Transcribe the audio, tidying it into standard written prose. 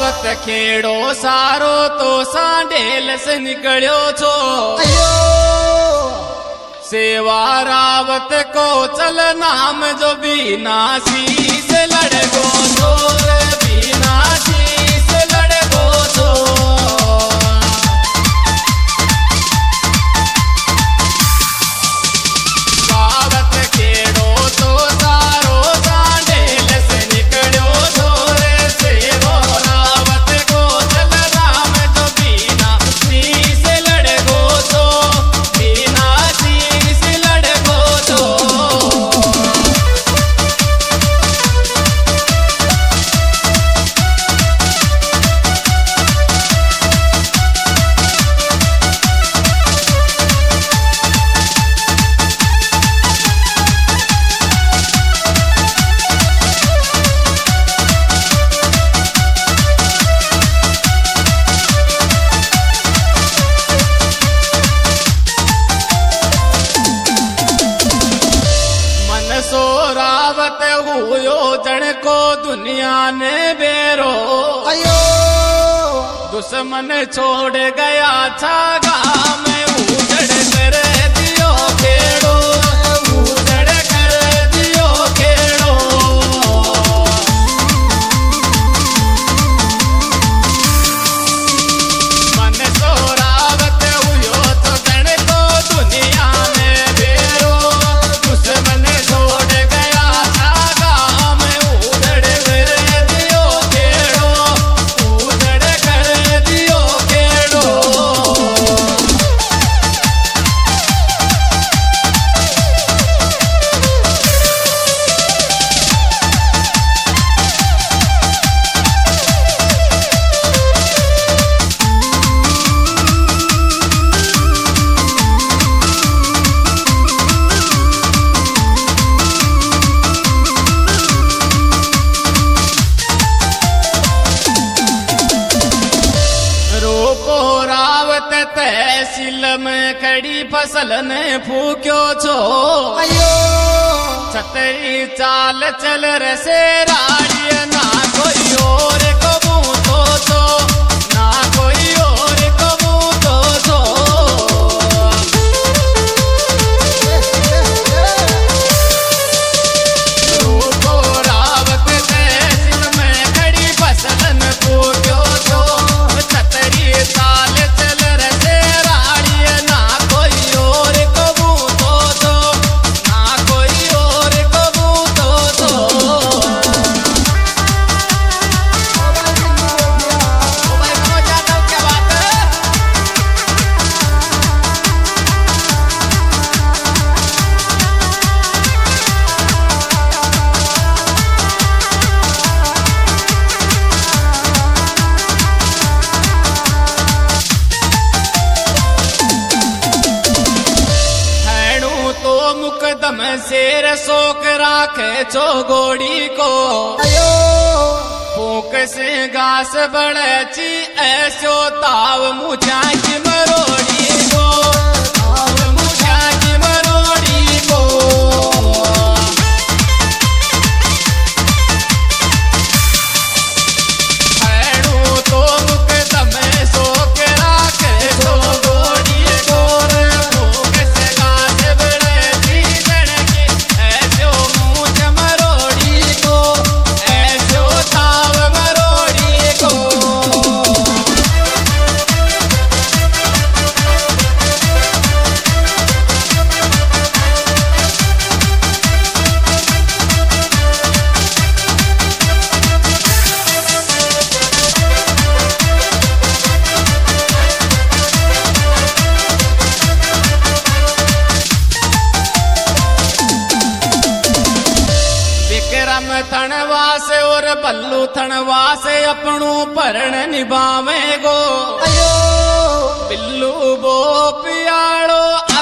रावत खेड़ो सारो तो सांडेल से निकलियो छो। सेवा रावत को चल नाम जो बीनासी से लड़गो छो रे बीनासी से लड़गो छो। रावत खेड़ो तो सारो सांडेल से निकलियो छो रे सेवा रावत को चल नाम जो बीनासी से लड़गो छो। बीनासी से लड़गो छो। सो रावत हुयो जन को दुनिया ने बेरो। दुश्मन छोड़ गया छागा में उजड़ कर दियो खेड़ो। उजड़ कर दियो खेड़ो। मन सो रावत हुयो तो जन को दुनिया में बेरो। दुश्मन छोड़ गया छागा में उजड़ कर दियो खेड़ो। उजड़ कर दियो खेड़ो। रोको रावत तहसील में खड़ी फसल ने फूक्यो छो। छतरी चाल चल रसे राड़िय ना कोई और कबूतो छो। ना कोई और कबूतो छो। रोको रावत तहसील में खड़ी फसल ने फूक्यो छो। छतरी चाल चल रसे राड़िय ना कोई और कबूतो छो। ना कोई और कबूतो छो। ओ भाई कहो जादव क्या बात है। हैणु तो मुकदम शेर शोक राखे छो गोड़ी को। फूक से घास बढ़ची ऐसो ताव मुझा की मरोड़ी को। ताव मुझा की मरोड़ी को। हैणु तो मुकदम शोक राखे छो गोड़ी को। फूक से घास बढ़ची जड़की ऐसो मुझ मरोड़ी को। ऐसो ताव मरोड़ी को। विक्रम थणवास और बल्लू थणवास अपनू परण निभावे गो। बिल्लू बो पियाड़ो